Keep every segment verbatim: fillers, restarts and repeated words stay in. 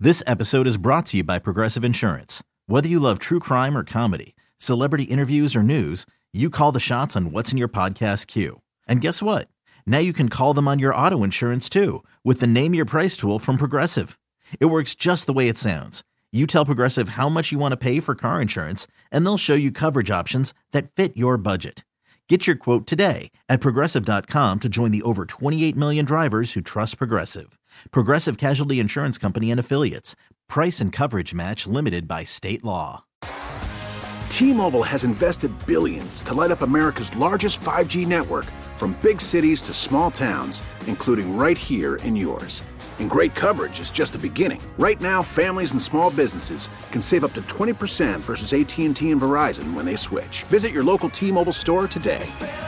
This episode is brought to you by Progressive Insurance. Whether you love true crime or comedy, celebrity interviews or news, you call the shots on what's in your podcast queue. And guess what? Now you can call them on your auto insurance too with the Name Your Price tool from Progressive. It works just the way it sounds. You tell Progressive how much you want to pay for car insurance, and they'll show you coverage options that fit your budget. Get your quote today at Progressive dot com to join the over twenty-eight million drivers who trust Progressive. Progressive Casualty Insurance Company and Affiliates. Price and coverage match limited by state law. T-Mobile has invested billions to light up America's largest five G network, from big cities to small towns, including right here in yours. And great coverage is just the beginning. Right now, families and small businesses can save up to twenty percent versus A T and T and Verizon when they switch. Visit your local T-Mobile store today.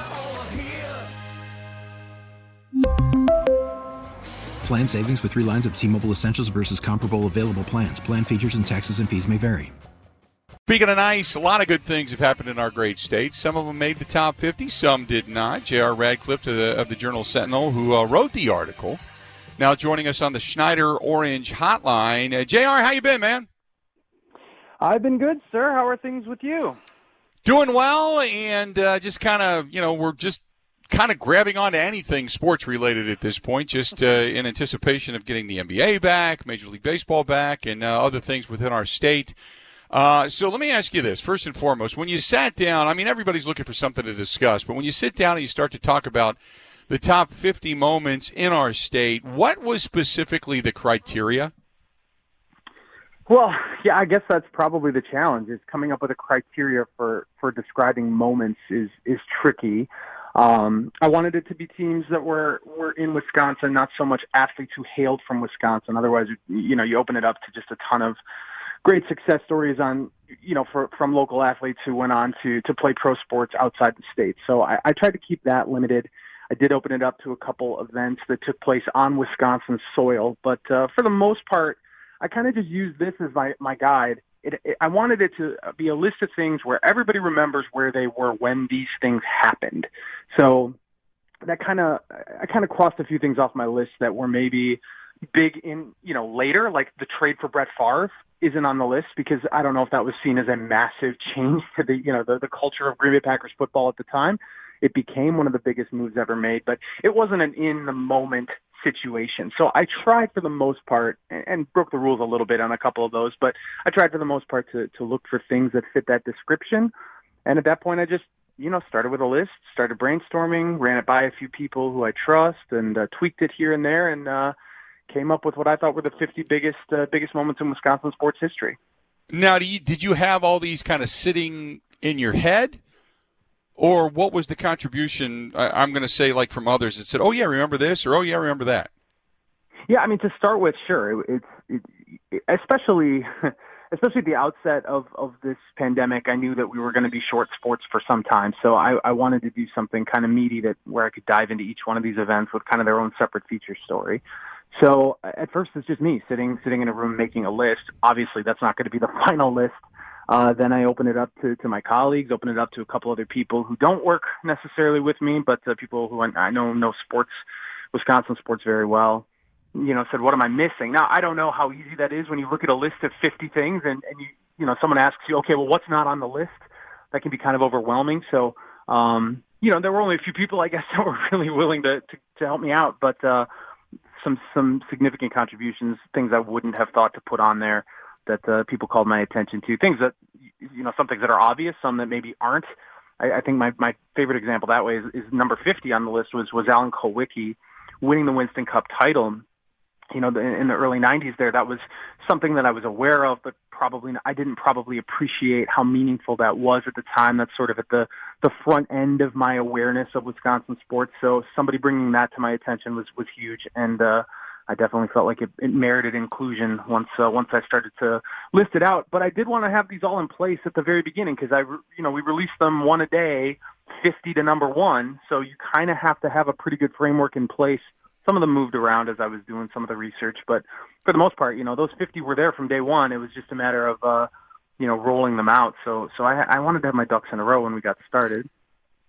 Plan savings with three lines of T-Mobile Essentials versus comparable available plans. Plan features and taxes and fees may vary. Speaking of nice, a lot of good things have happened in our great state. Some of them made the top fifty, some did not. J R. Radcliffe of the, of the Journal Sentinel, who uh, wrote the article, now joining us on the Schneider Orange Hotline. Uh, J R, how you been, man? I've been good, sir. How are things with you? Doing well, and uh, just kind of, you know, we're just kind of grabbing onto anything sports-related at this point, just uh, in anticipation of getting the N B A back, Major League Baseball back, and uh, other things within our state. Uh, so let me ask you this, first and foremost. When you sat down, I mean, everybody's looking for something to discuss, but when you sit down and you start to talk about the top fifty moments in our state, what was specifically the criteria? Well, yeah, I guess that's probably the challenge, is coming up with a criteria for, for describing moments is, is tricky. Um, I wanted it to be teams that were, were in Wisconsin, not so much athletes who hailed from Wisconsin. Otherwise, you know, you open it up to just a ton of great success stories on, you know, for, from local athletes who went on to, to play pro sports outside the state. So I, I tried to keep that limited. I did open it up to a couple events that took place on Wisconsin soil, but uh, for the most part, I kind of just used this as my, my guide. It, it, I wanted it to be a list of things where everybody remembers where they were when these things happened. So that kind of, I kind of crossed a few things off my list that were maybe big in, you know, later, like the trade for Brett Favre isn't on the list because I don't know if that was seen as a massive change to the, you know, the, the culture of Green Bay Packers football at the time. It became one of the biggest moves ever made, but it wasn't an in the moment situation. So I tried for the most part, and broke the rules a little bit on a couple of those, but I tried for the most part to, to look for things that fit that description. And at that point, I just, you know, started with a list, started brainstorming, ran it by a few people who I trust, and uh, tweaked it here and there, and uh, came up with what I thought were the fifty biggest uh, biggest moments in Wisconsin sports history. Now, do you, did you have all these kind of sitting in your head? Or what was the contribution, I'm going to say, like from others that said, oh, yeah, remember this, or oh, yeah, remember that? Yeah, I mean, to start with, sure. It, it's it, especially especially at the outset of, of this pandemic, I knew that we were going to be short sports for some time. So I, I wanted to do something kind of meaty that where I could dive into each one of these events with kind of their own separate feature story. So at first, it's just me sitting sitting in a room making a list. Obviously, that's not going to be the final list. Uh, then I open it up to, to my colleagues, open it up to a couple other people who don't work necessarily with me, but uh, people who I, I know know sports, Wisconsin sports very well. You know, said, what am I missing? Now, I don't know how easy that is when you look at a list of fifty things and, and you, you know, someone asks you, okay, well, what's not on the list? That can be kind of overwhelming. So, um, you know, there were only a few people, I guess, that were really willing to, to, to help me out, but uh, some some significant contributions, things I wouldn't have thought to put on there that uh, people called my attention to. Things that, you know, some things that are obvious, some that maybe aren't. I, I think my, my favorite example that way is, is number fifty on the list was, was Alan Kulwicki winning the Winston Cup title. You know, in the early nineties there, that was something that I was aware of, but probably I didn't probably appreciate how meaningful that was at the time. That's sort of at the, the front end of my awareness of Wisconsin sports. So somebody bringing that to my attention was, was huge. And, uh, I definitely felt like it, it merited inclusion once uh, once I started to list it out. But I did want to have these all in place at the very beginning because I, you know, we released them one a day, fifty to number one. So you kind of have to have a pretty good framework in place. Some of them moved around as I was doing some of the research, but for the most part, you know, those fifty were there from day one. It was just a matter of, uh, you know, rolling them out. So, so I, I wanted to have my ducks in a row when we got started.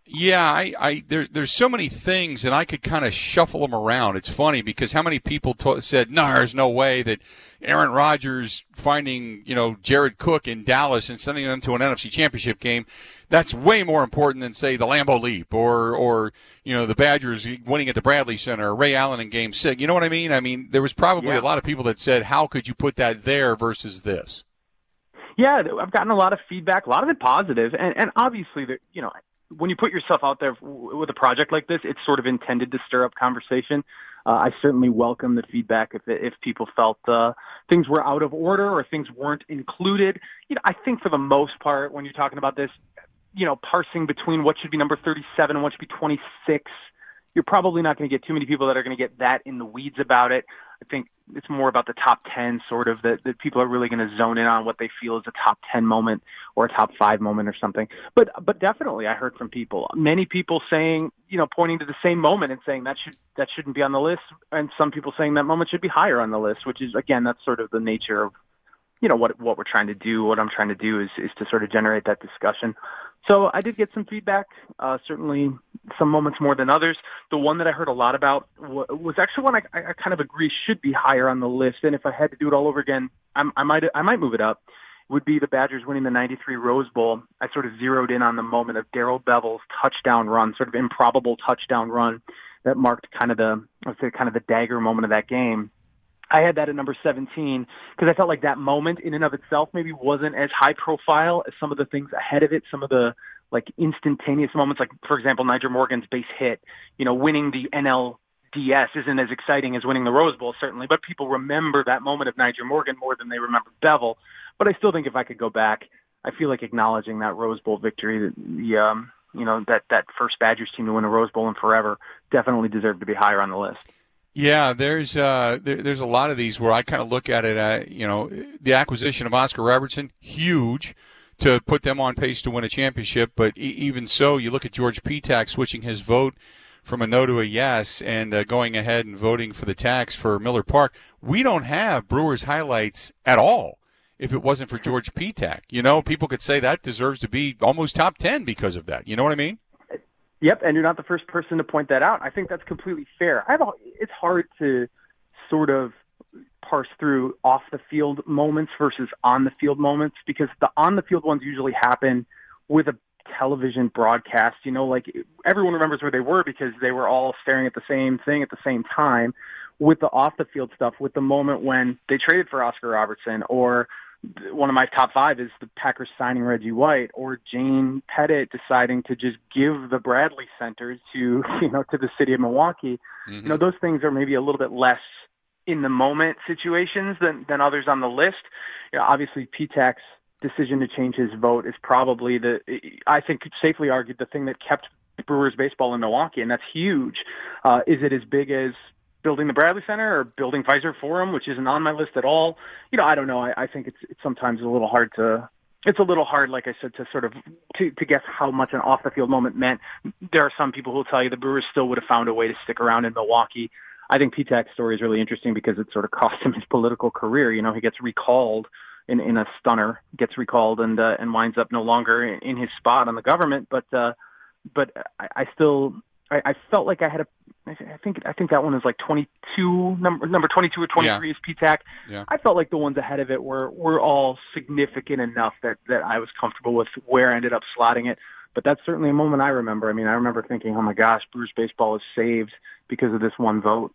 Yeah, I, I there, there's so many things, and I could kind of shuffle them around. It's funny because how many people t- said, no, there's no way that Aaron Rodgers finding, you know, Jared Cook in Dallas and sending them to an N F C Championship game, that's way more important than, say, the Lambeau Leap or, or you know, the Badgers winning at the Bradley Center or Ray Allen in Game six. You know what I mean? I mean, there was probably Yeah. a lot of people that said, how could you put that there versus this? Yeah, I've gotten a lot of feedback, a lot of it positive, and, and obviously, the, you know, when you put yourself out there with a project like this, it's sort of intended to stir up conversation. Uh, I certainly welcome the feedback if if people felt uh, things were out of order or things weren't included. You know, I think for the most part, when you're talking about this, you know, parsing between what should be number thirty-seven and what should be twenty-six, you're probably not going to get too many people that are going to get that in the weeds about it. I think it's more about the top ten sort of that, that people are really going to zone in on what they feel is a top ten moment or a top five moment or something. But but definitely I heard from people, many people saying, you know, pointing to the same moment and saying that should that shouldn't be on the list. And some people saying that moment should be higher on the list, which is, again, that's sort of the nature of, you know, what what we're trying to do. What I'm trying to do is, is to sort of generate that discussion. So I did get some feedback, uh, certainly some moments more than others. The one that I heard a lot about w- was actually one I, I kind of agree should be higher on the list. And if I had to do it all over again, I'm, I might I might move it up. It would be the Badgers winning the ninety-three Rose Bowl. I sort of zeroed in on the moment of Darrell Bevell's touchdown run, sort of improbable touchdown run that marked kind of the, let's say, kind of the dagger moment of that game. I had that at number seventeen because I felt like that moment in and of itself maybe wasn't as high profile as some of the things ahead of it, some of the like instantaneous moments, like, for example, Niger Morgan's base hit. You know, winning the N L D S isn't as exciting as winning the Rose Bowl, certainly, but people remember that moment of Niger Morgan more than they remember Bevell. But I still think if I could go back, I feel like acknowledging that Rose Bowl victory, the um, you know, that, that first Badgers team to win a Rose Bowl in forever definitely deserved to be higher on the list. Yeah, there's uh, there, there's a lot of these where I kind of look at it. Uh, you know, the acquisition of Oscar Robertson, huge, to put them on pace to win a championship. But e- even so, you look at George Petak switching his vote from a no to a yes and uh, going ahead and voting for the tax for Miller Park. We don't have Brewers highlights at all. If it wasn't for George Petak, you know, people could say that deserves to be almost top ten because of that. You know what I mean? Yep, and you're not the first person to point that out. I think that's completely fair. I have a, it's hard to sort of parse through off-the-field moments versus on-the-field moments because the on-the-field ones usually happen with a television broadcast. You know, like everyone remembers where they were because they were all staring at the same thing at the same time. With the off-the-field stuff, with the moment when they traded for Oscar Robertson, or one of my top five is the Packers signing Reggie White, or Jane Pettit deciding to just give the Bradley Center to, you know, to the city of Milwaukee. Mm-hmm. You know, those things are maybe a little bit less in the moment situations than, than others on the list. You know, obviously Petak's decision to change his vote is probably the, I think safely argued, the thing that kept Brewers baseball in Milwaukee, and that's huge. Uh, is it as big as building the Bradley Center or building Pfizer Forum, which isn't on my list at all? You know, I don't know. I, I think it's, it's sometimes a little hard to, it's a little hard, like I said, to sort of, to, to guess how much an off the field moment meant. There are some people who will tell you the Brewers still would have found a way to stick around in Milwaukee. I think Petak's story is really interesting because it sort of cost him his political career. You know, he gets recalled in, in a stunner, gets recalled and, uh, and winds up no longer in, in his spot on the government. But, uh, but I, I still, I, I felt like I had a, I think I think that one is like twenty-two, number number twenty-two or twenty-three yeah. is Petak. Yeah. I felt like the ones ahead of it were were all significant enough that, that I was comfortable with where I ended up slotting it. But that's certainly a moment I remember. I mean, I remember thinking, oh my gosh, Brewers baseball is saved because of this one vote.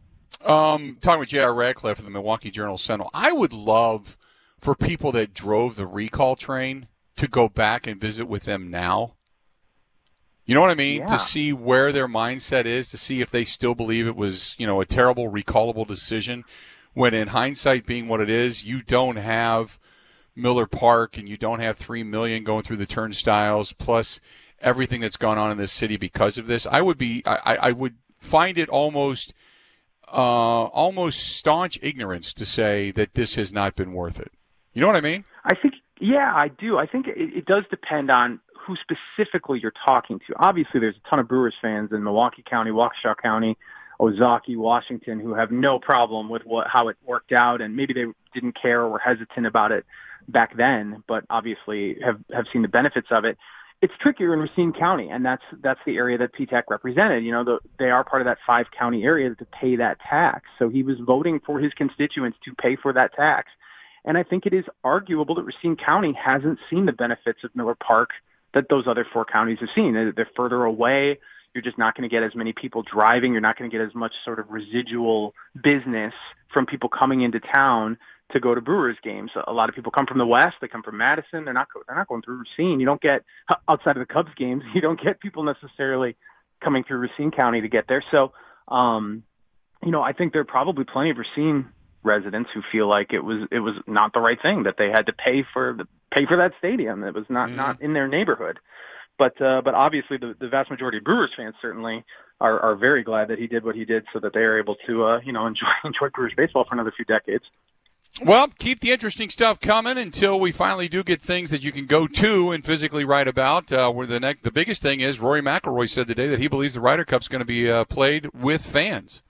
Um, talking with J R. Radcliffe of the Milwaukee Journal-Sentinel, I would love for people that drove the recall train to go back and visit with them now. You know what I mean? Yeah. To see where their mindset is, to see if they still believe it was, you know, a terrible recallable decision, when in hindsight being what it is, you don't have Miller Park and you don't have three million going through the turnstiles, plus everything that's gone on in this city because of this. I would be, I, I would find it almost, uh, almost staunch ignorance to say that this has not been worth it. You know what I mean? I think, yeah, I do. I think it, it does depend on who specifically you're talking to. Obviously, there's a ton of Brewers fans in Milwaukee County, Waukesha County, Ozaukee, Washington, who have no problem with what how it worked out, and maybe they didn't care or were hesitant about it back then, but obviously have, have seen the benefits of it. it's trickier in Racine County, and that's that's the area that P TAC represented. You know, the, they are part of that five county area to pay that tax. So he was voting for his constituents to pay for that tax. And I think it is arguable that Racine County hasn't seen the benefits of Miller Park that those other four counties have seen. They're further away. You're just not going to get as many people driving. You're not going to get as much sort of residual business from people coming into town to go to Brewers games. A lot of people come from the West. They come from Madison. They're not go- they're not going through Racine. You don't get, outside of the Cubs games, you don't get people necessarily coming through Racine County to get there. So, um, you know, I think there are probably plenty of Racine residents who feel like it was it was not the right thing, that they had to pay for the pay for that stadium. It was not, mm-hmm. not in their neighborhood. But uh, but obviously the, the vast majority of Brewers fans certainly are, are very glad that he did what he did, so that they are able to uh, you know enjoy enjoy Brewers baseball for another few decades. Well, keep the interesting stuff coming until we finally do get things that you can go to and physically write about. Uh, where the next, the biggest thing is, Rory McIlroy said today that he believes the Ryder Cup's going to be uh, played with fans.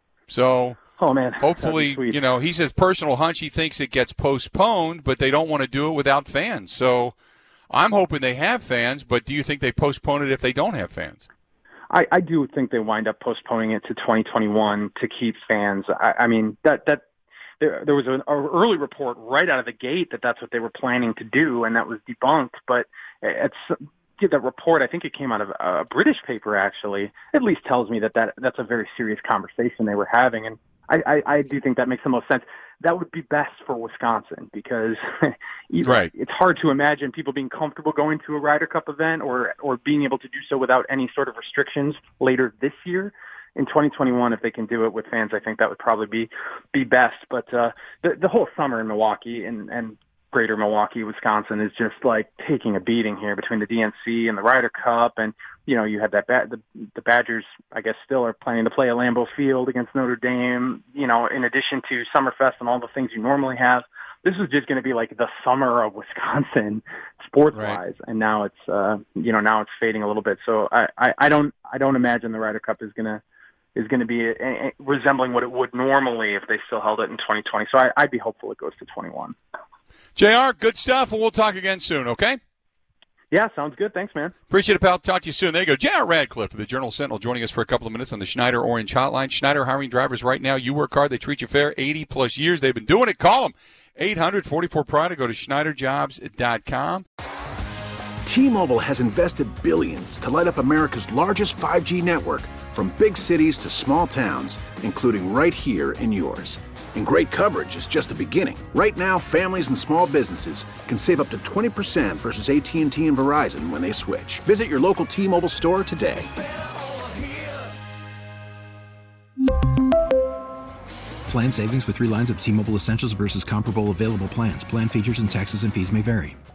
So, oh man, hopefully, you know, he says personal hunch, he thinks it gets postponed, but they don't want to do it without fans. So, I'm hoping they have fans. But do you think they postpone it if they don't have fans? I, I do think they wind up postponing it to twenty twenty-one to keep fans. I, I mean that that. There, there was an early report right out of the gate that that's what they were planning to do, and that was debunked. But it's that report, I think it came out of a British paper, actually, at least tells me that, that that's a very serious conversation they were having. And I, I, I do think that makes the most sense. That would be best for Wisconsin, because right. it's hard to imagine people being comfortable going to a Ryder Cup event or or being able to do so without any sort of restrictions later this year. In twenty twenty-one, if they can do it with fans, I think that would probably be be best. But uh, the the whole summer in Milwaukee and, and greater Milwaukee, Wisconsin, is just like taking a beating here between the D N C and the Ryder Cup. And, you know, you had that ba- the, the Badgers, I guess, still are planning to play at Lambeau Field against Notre Dame, you know, in addition to Summerfest and all the things you normally have. This is just going to be like the summer of Wisconsin sports-wise, right. And now it's, uh, you know, now it's fading a little bit. So I, I, I don't I don't imagine the Ryder Cup is going to is going to be a, a, resembling what it would normally if they still held it in twenty twenty. So I, I'd be hopeful it goes to twenty-one. J R, good stuff, and we'll talk again soon, okay? Yeah, sounds good. Thanks, man. Appreciate it, pal. Talk to you soon. There you go. J R Radcliffe of the Journal-Sentinel joining us for a couple of minutes on the Schneider Orange Hotline. Schneider hiring drivers right now. You work hard. They treat you fair. eighty-plus years. They've been doing it. Call them. eight hundred forty-four Pride or go to Schneider Jobs dot com. T-Mobile has invested billions to light up America's largest five G network, from big cities to small towns, including right here in yours. And great coverage is just the beginning. Right now, families and small businesses can save up to twenty percent versus A T and T and Verizon when they switch. Visit your local T-Mobile store today. Plan savings with three lines of T-Mobile Essentials versus comparable available plans. Plan features and taxes and fees may vary.